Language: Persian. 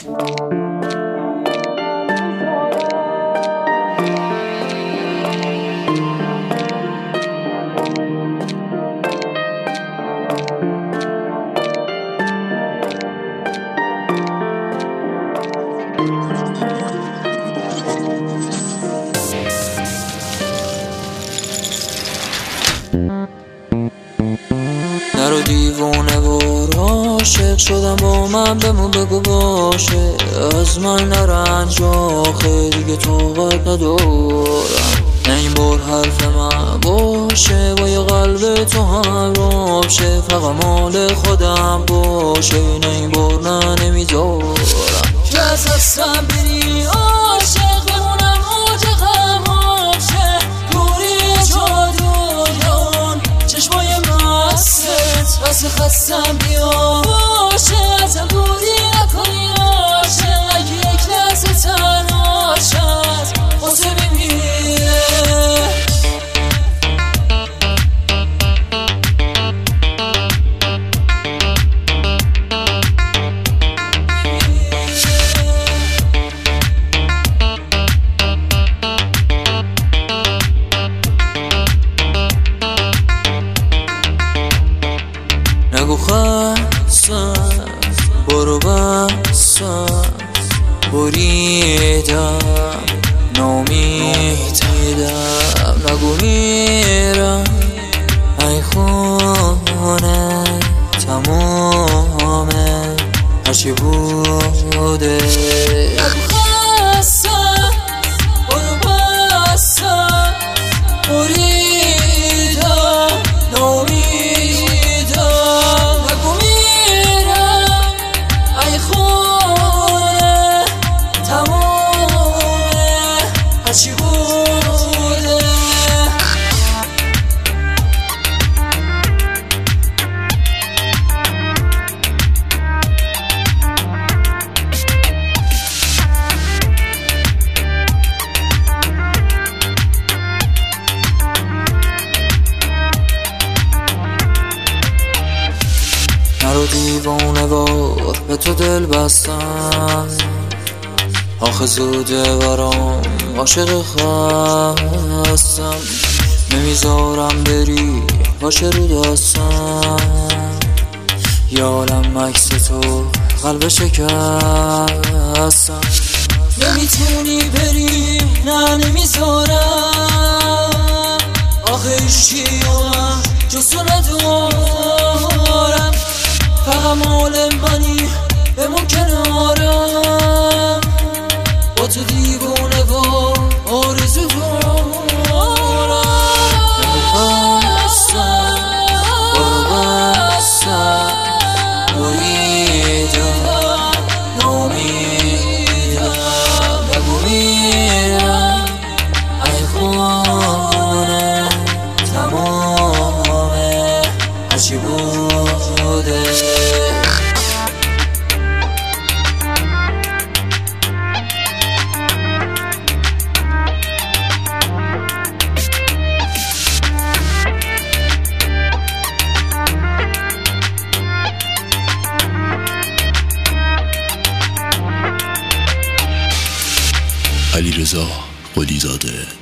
نرو دیوونه و عاشق شدم با من بمون بگو باشه از من نرنج آخه دیگه طاقت ندارم نه این بار حرف من باشه با یه قلب تو همراه شه فقط مال خودم باشه نه این بار نه نمیذارم که از دستم بری عاشق بمونم موج غم شه دوری جادویان چشمای مستت واسه خستم بیا باشه ازم دوری نکنی عاشق اگه یک لحظه تنها شد واسه میمیره نگو خستم برو بستم بریدم نامیدم نگو میرم ای خونه تمامه هرچی بوده نگو خستم برو بستم بریدم نامیدم هرچی بوده نرو دیوانه وار به تو دل بستم آخه زوده برام عاشق خستم نمیذارم بری باشه رو دستم یارم عکس تو قلب شکستم نمیتونی بری نه نمیذارم آخه عشقی من جز تو ندارم فقط مال منی بمون کنارم با تو دیوونه و آرزو دارم بستم برو بستم بریدم نامیدم نگو میرم ای خونه تمامه هرچی بوده علیرضا قلی زاده